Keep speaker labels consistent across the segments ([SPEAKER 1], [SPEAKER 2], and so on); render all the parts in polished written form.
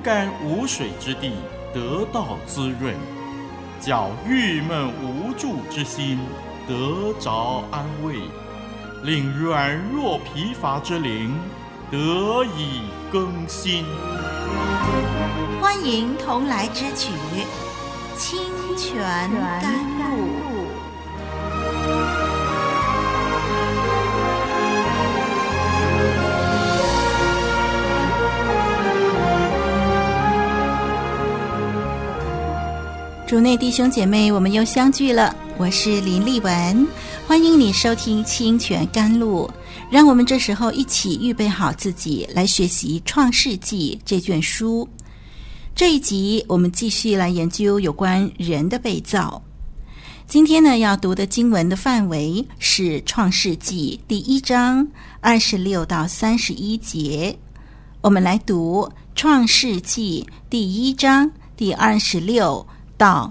[SPEAKER 1] 干无水之地得到滋润，叫郁闷无助之心得着安慰，令软弱疲乏之灵得以更新。
[SPEAKER 2] 欢迎同来之曲《清泉甘露》。主内弟兄姐妹，我们又相聚了，我是林丽文，欢迎你收听清泉甘露。让我们这时候一起预备好自己，来学习创世纪这卷书。这一集我们继续来研究有关人的被造。今天呢，要读的经文的范围是创世纪第1章26到31节。我们来读创世纪第1章第26到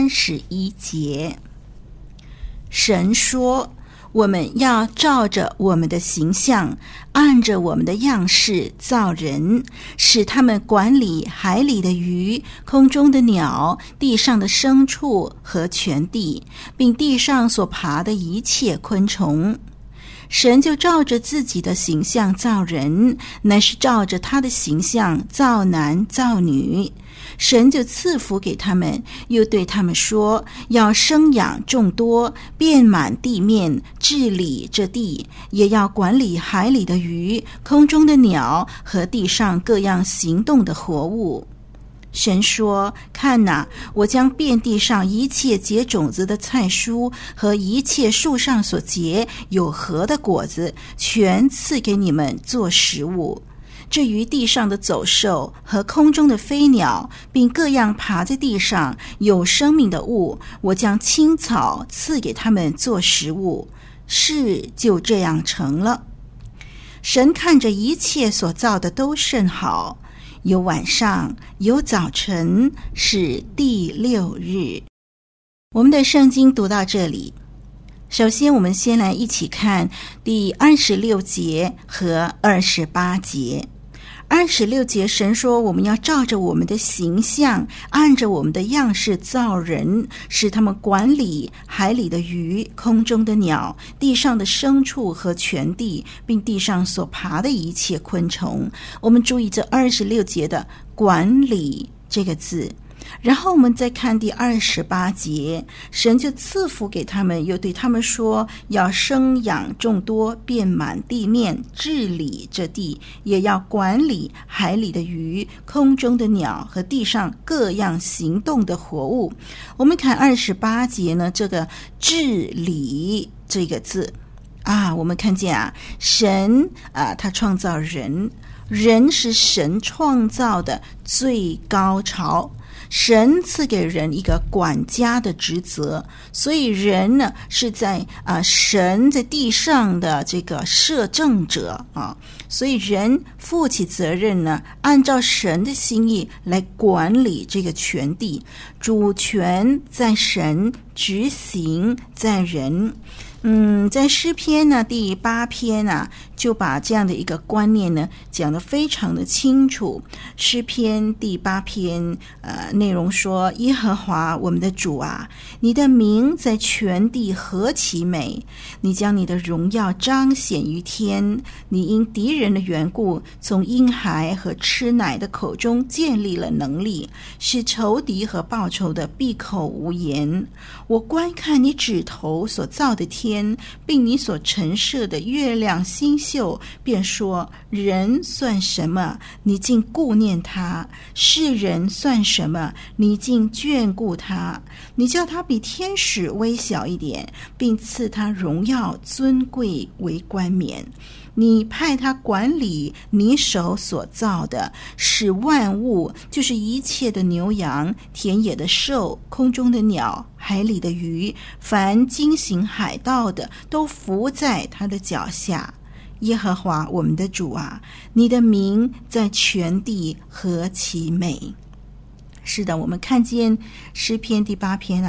[SPEAKER 2] 31节。神说，我们要照着我们的形象，按着我们的样式造人，使他们管理海里的鱼、空中的鸟、地上的牲畜和全地，并地上所爬的一切昆虫。神就照着自己的形象造人，乃是照着他的形象造男造女。神就赐福给他们，又对他们说，要生养众多，遍满地面，治理这地，也要管理海里的鱼、空中的鸟和地上各样行动的活物。神说，看哪，我将遍地上一切结种子的菜蔬和一切树上所结有核的果子，全赐给你们做食物。至于地上的走兽和空中的飞鸟，并各样爬在地上有生命的物，我将青草赐给他们做食物。事就这样成了。神看着一切所造的都甚好，有晚上，有早晨，是第6日。我们的圣经读到这里，首先我们先来一起看第26节和28节。26节，神说，我们要照着我们的形象，按着我们的样式造人，使他们管理海里的鱼、空中的鸟、地上的牲畜和全地，并地上所爬的一切昆虫。我们注意这26节的管理这个字。然后我们再看第28节，神就赐福给他们，又对他们说，要生养众多，遍满地面，治理这地，也要管理海里的鱼、空中的鸟和地上各样行动的活物。我们看28节呢，这个治理这个字我们看见神他创造人，人是神创造的最高潮。神赐给人一个管家的职责，所以人呢是在神在地上的这个摄政者所以人负起责任呢，按照神的心意来管理这个全地，主权在神，执行在人。在诗篇呢第8篇就把这样的一个观念呢讲得非常的清楚。诗篇第8篇内容说，耶和华我们的主你的名在全地何其美，你将你的荣耀彰显于天，你因敌人的缘故，从婴孩和吃奶的口中建立了能力，使仇敌和报仇的闭口无言。我观看你指头所造的天，并你所陈设的月亮星宿，便说，人算什么，你竟顾念他；世人算什么，你竟眷顾他。你叫他比天使微小一点，并赐他荣耀尊贵为冠冕。你派他管理你手所造的，使万物，就是一切的牛羊、田野的兽、空中的鸟、海里的鱼，凡经行海道的，都伏在他的脚下。耶和华我们的主你的名在全地何其美。是的，我们看见诗篇第8篇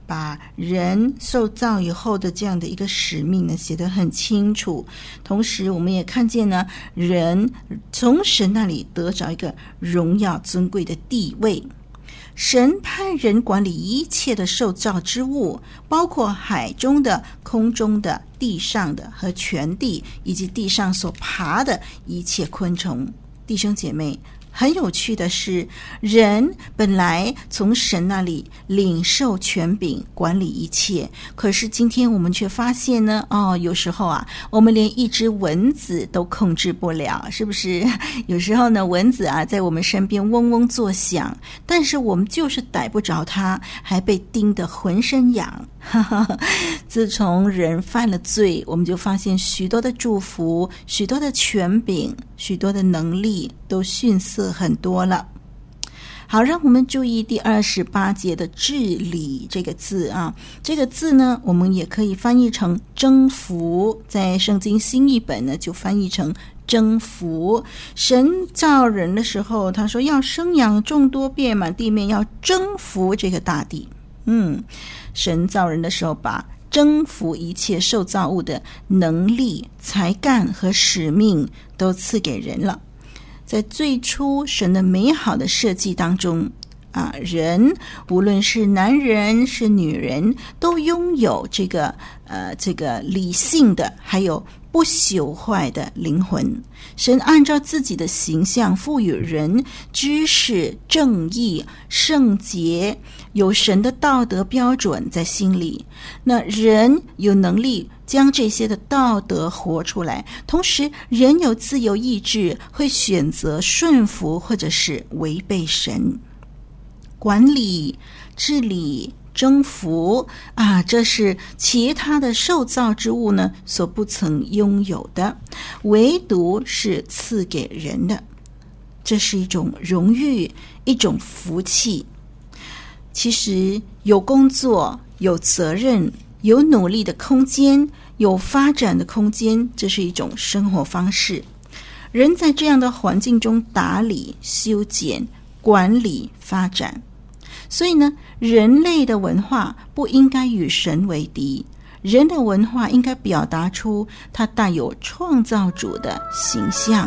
[SPEAKER 2] 把人受造以后的这样的一个使命呢写得很清楚。同时我们也看见呢，人从神那里得着一个荣耀尊贵的地位。神派人管理一切的受造之物，包括海中的、空中的、地上的和全地，以及地上所爬的一切昆虫。弟兄姐妹，很有趣的是，人本来从神那里领受权柄管理一切，可是今天我们却发现呢，有时候啊，我们连一只蚊子都控制不了，是不是？有时候呢，蚊子啊在我们身边嗡嗡作响，但是我们就是逮不着它，还被叮得浑身痒。自从人犯了罪，我们就发现许多的祝福、许多的权柄、许多的能力都逊色很多了。好，让我们注意第28节的治理这个字啊，这个字呢，我们也可以翻译成征服，在圣经新译本呢就翻译成征服。神造人的时候，他说要生养众多，遍满地面，要征服这个大地。神造人的时候，把征服一切受造物的能力、才干和使命都赐给人了。在最初神的美好的设计当中人无论是男人是女人，都拥有这个理性的还有不朽坏的灵魂。神按照自己的形象赋予人知识、正义、圣洁，有神的道德标准在心里。那人有能力将这些的道德活出来，同时人有自由意志，会选择顺服或者是违背神。管理、治理、征服这是其他的受造之物呢所不曾拥有的，唯独是赐给人的。这是一种荣誉，一种福气。其实有工作、有责任、有努力的空间、有发展的空间，这是一种生活方式。人在这样的环境中打理、修剪、管理、发展。所以呢，人类的文化不应该与神为敌，人的文化应该表达出它带有创造主的形象。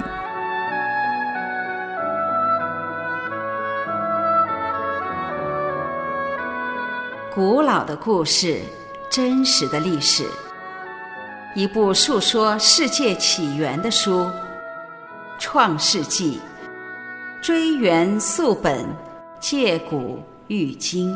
[SPEAKER 3] 古老的故事，真实的历史，一部述说世界起源的书《创世纪》，追源溯本，借古喻今。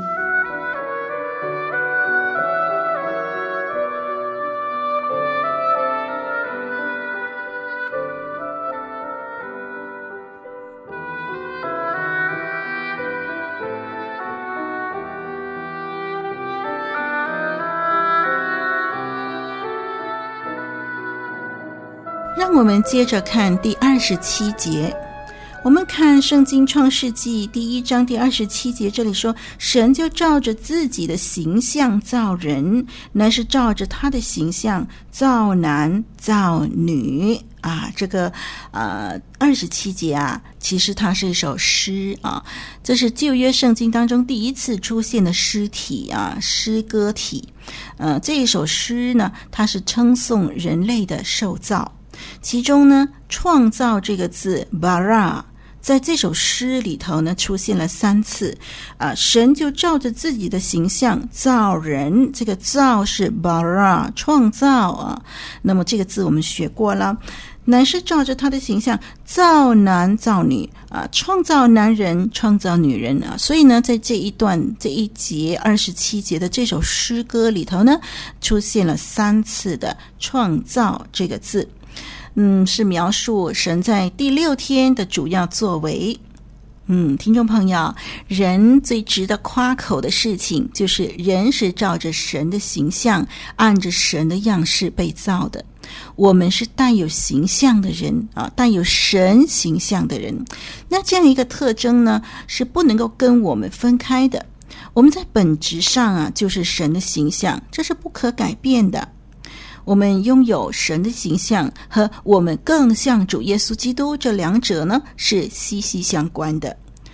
[SPEAKER 2] 让我们接着看第27节。我们看圣经创世纪第1章第27节，这里说，神就照着自己的形象造人，乃是照着他的形象造男造女这个27节其实它是一首诗这是旧约圣经当中第一次出现的诗体诗歌体。这一首诗呢，它是称颂人类的受造。其中呢，创造这个字 bara 在这首诗里头呢出现了3次神就照着自己的形象造人，这个造是 bara 创造那么这个字我们学过了，乃是照着他的形象造男造女创造男人创造女人所以呢，在这一节27节的这首诗歌里头呢，出现了3次的创造这个字。是描述神在第6天的主要作为。听众朋友，人最值得夸口的事情就是人是照着神的形象，按着神的样式被造的。我们是带有形象的人带有神形象的人。那这样一个特征呢，是不能够跟我们分开的。我们在本质上就是神的形象，这是不可改变的。我们拥有神的形象和我们更像主耶稣基督，这两者呢是息息相关的。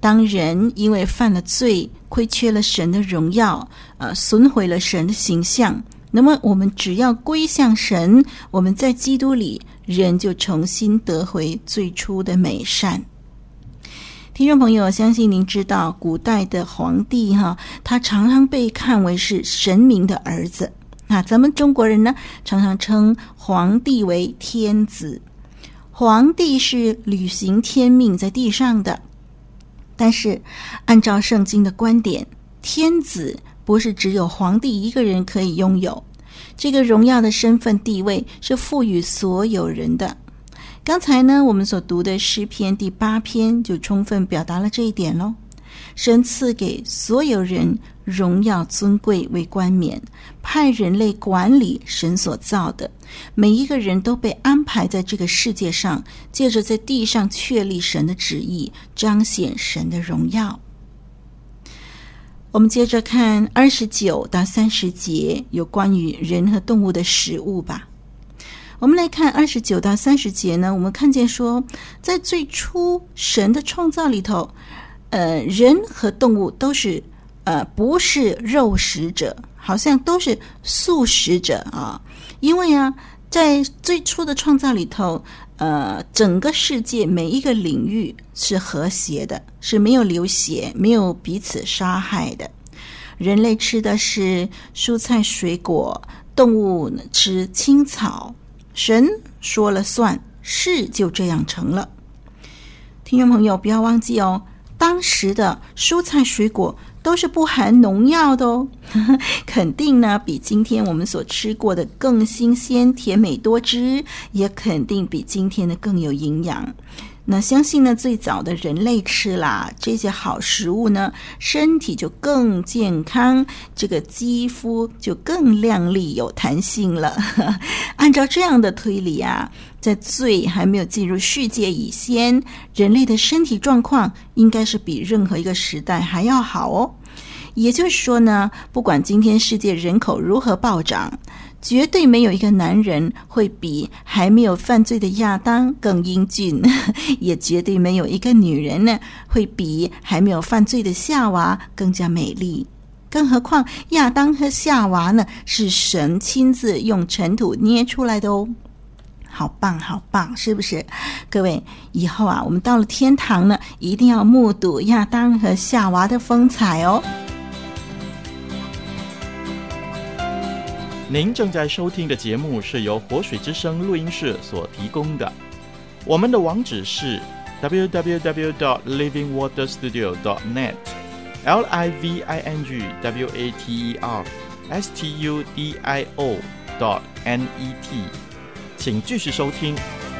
[SPEAKER 2] 当人因为犯了罪，亏缺了神的荣耀，损毁了神的形象，那么我们只要归向神，我们在基督里，人就重新得回最初的美善。听众朋友，相信您知道古代的皇帝他常常被看为是神明的儿子。咱们中国人呢，常常称皇帝为天子。皇帝是履行天命在地上的，但是按照圣经的观点，天子不是只有皇帝一个人可以拥有，这个荣耀的身份地位是赋予所有人的。刚才呢，我们所读的诗篇第8篇就充分表达了这一点咯。神赐给所有人荣耀尊贵为冠冕，派人类管理神所造的，每一个人都被安排在这个世界上，借着在地上确立神的旨意，彰显神的荣耀。我们接着看29到30节，有关于人和动物的食物吧。我们来看29到30节呢，我们看见说，在最初神的创造里头，人和动物都是不是肉食者，好像都是素食者啊。因为在最初的创造里头，整个世界每一个领域是和谐的，是没有流血，没有彼此杀害的。人类吃的是蔬菜水果，动物吃青草，神说了算，事就这样成了。听众朋友，不要忘记哦，当时的蔬菜水果都是不含农药的哦，肯定呢比今天我们所吃过的更新鲜、甜美多汁，也肯定比今天的更有营养。那相信呢，最早的人类吃啦这些好食物呢，身体就更健康，这个肌肤就更亮丽有弹性了。按照这样的推理在罪还没有进入世界以前，人类的身体状况应该是比任何一个时代还要好哦。也就是说呢，不管今天世界人口如何暴涨，绝对没有一个男人会比还没有犯罪的亚当更英俊，也绝对没有一个女人呢会比还没有犯罪的夏娃更加美丽。更何况亚当和夏娃呢，是神亲自用尘土捏出来的哦。好棒好棒，是不是？各位，以后我们到了天堂呢，一定要目睹亚当和夏娃的风采哦。
[SPEAKER 1] 您正在收听的节目是由活水之声录音室所提供的，我们的网址是 www.livingwaterstudio.net livingwaterstudio.net， 请继续收听。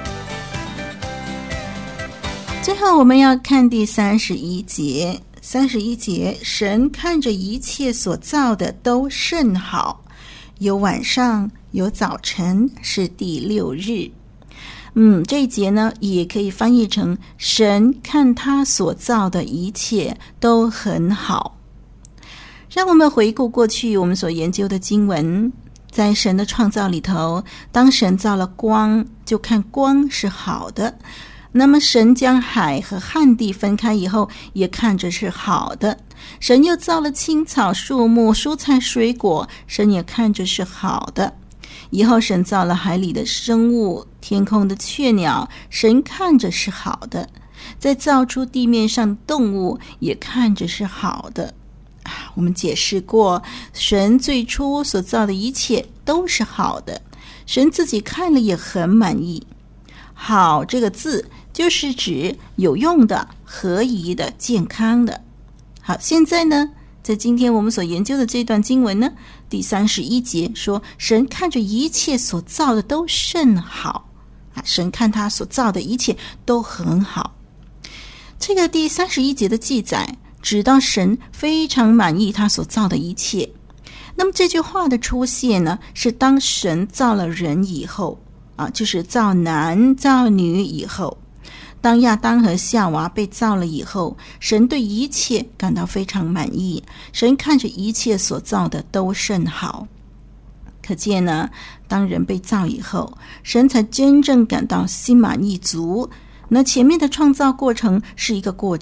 [SPEAKER 2] 最后我们要看第31节。31节，神看着一切所造的都甚好，有晚上有早晨，是第6日。这一节呢也可以翻译成神看他所造的一切都很好。让我们回顾过去我们所研究的经文，在神的创造里头，当神造了光，就看光是好的。那么神将海和旱地分开以后，也看着是好的。神又造了青草树木蔬菜水果，神也看着是好的。以后神造了海里的生物，天空的雀鸟，神看着是好的。再造出地面上的动物，也看着是好的。我们解释过，神最初所造的一切都是好的，神自己看了也很满意。好这个字就是指有用的、合宜的、健康的。好，现在呢，在今天我们所研究的这段经文呢，第31节说，神看着一切所造的都甚好。神看他所造的一切都很好。这个第31节的记载指到神非常满意他所造的一切。那么这句话的出现呢，是当神造了人以后就是造男造女以后，当亚当和夏娃被造了以后，神对一切感到非常满意，神看着一切所造的都甚好。可见呢，当人被造以后，神才真正感到心满意足。那前面的创造过程是一个过程，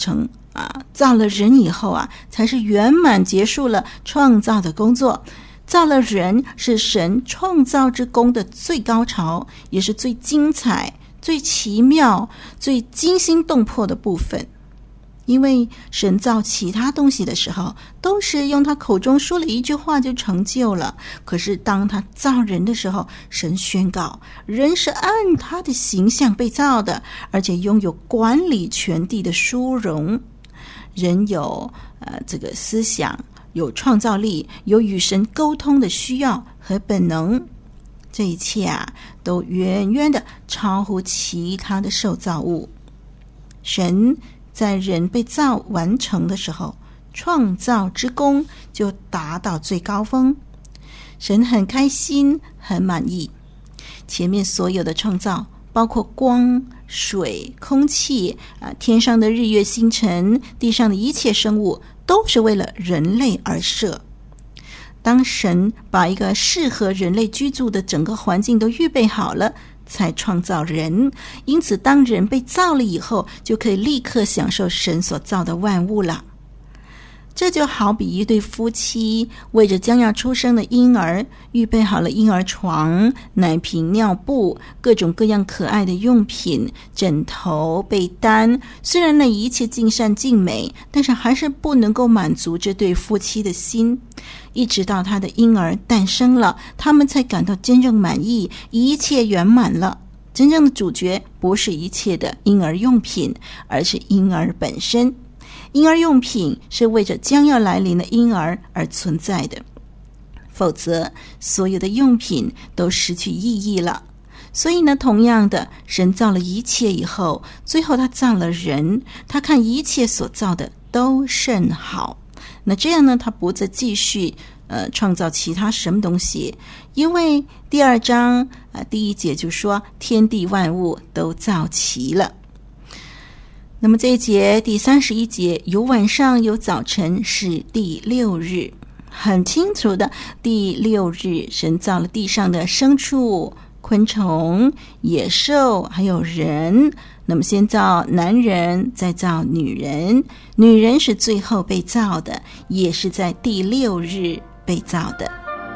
[SPEAKER 2] 造了人以后才是圆满结束了创造的工作。造了人是神创造之功的最高潮，也是最精彩、最奇妙、最惊心动魄的部分。因为神造其他东西的时候，都是用他口中说了一句话就成就了。可是当他造人的时候，神宣告人是按他的形象被造的，而且拥有管理全地的殊荣。人有这个思想，有创造力，有与神沟通的需要和本能。这一切都远远的超乎其他的受造物。神在人被造完成的时候，创造之功就达到最高峰。神很开心，很满意。前面所有的创造，包括光、水、空气天上的日月星辰，地上的一切生物，都是为了人类而设。当神把一个适合人类居住的整个环境都预备好了，才创造人。因此当人被造了以后，就可以立刻享受神所造的万物了。这就好比一对夫妻为着将要出生的婴儿预备好了婴儿床、奶瓶、尿布，各种各样可爱的用品、枕头、被单。虽然那一切尽善尽美，但是还是不能够满足这对夫妻的心。一直到他的婴儿诞生了，他们才感到真正满意，一切圆满了。真正的主角不是一切的婴儿用品，而是婴儿本身。婴儿用品是为着将要来临的婴儿而存在的，否则所有的用品都失去意义了。所以呢，同样的，神造了一切以后，最后他造了人，他看一切所造的都甚好。那这样呢，他不再继续创造其他什么东西，因为第2章第1节就说天地万物都造齐了。那么这一节第31节，有晚上有早晨，是第6日。很清楚的，第6日神造了地上的牲畜、昆虫、野兽还有人。那么先造男人，再造女人，女人是最后被造的，也是在第6日被造的。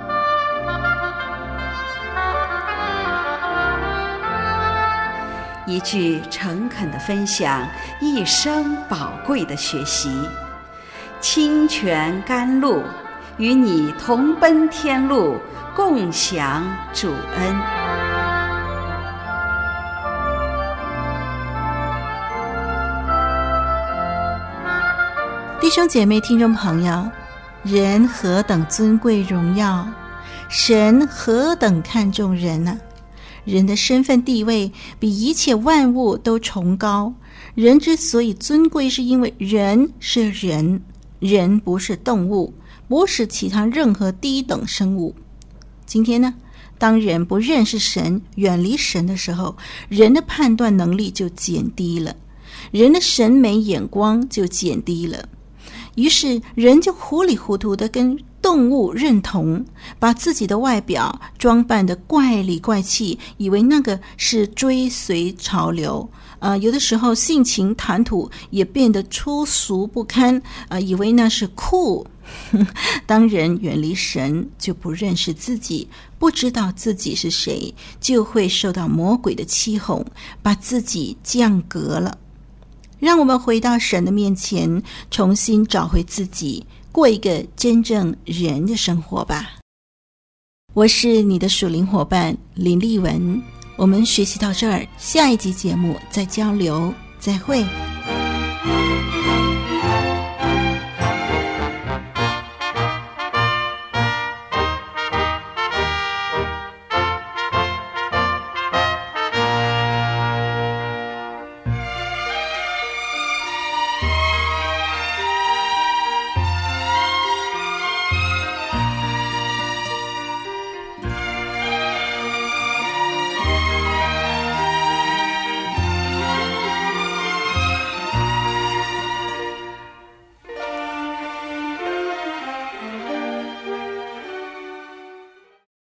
[SPEAKER 3] 一句诚恳的分享，一生宝贵的学习。清泉甘露，与你同奔天路，共享主恩。
[SPEAKER 2] 弟兄姐妹听众朋友，人何等尊贵荣耀，神何等看重人啊！人的身份地位比一切万物都崇高。人之所以尊贵，是因为人是人，人不是动物，不是其他任何低等生物。今天呢，当人不认识神，远离神的时候，人的判断能力就减低了，人的审美眼光就减低了。于是人就糊里糊涂的跟动物认同，把自己的外表装扮得怪里怪气，以为那个是追随潮流。有的时候性情谈吐也变得粗俗不堪，以为那是酷。当人远离神，就不认识自己，不知道自己是谁，就会受到魔鬼的欺哄，把自己降格了。让我们回到神的面前，重新找回自己，过一个真正人的生活吧。我是你的属灵伙伴林丽文，我们学习到这儿，下一集节目再交流，再会。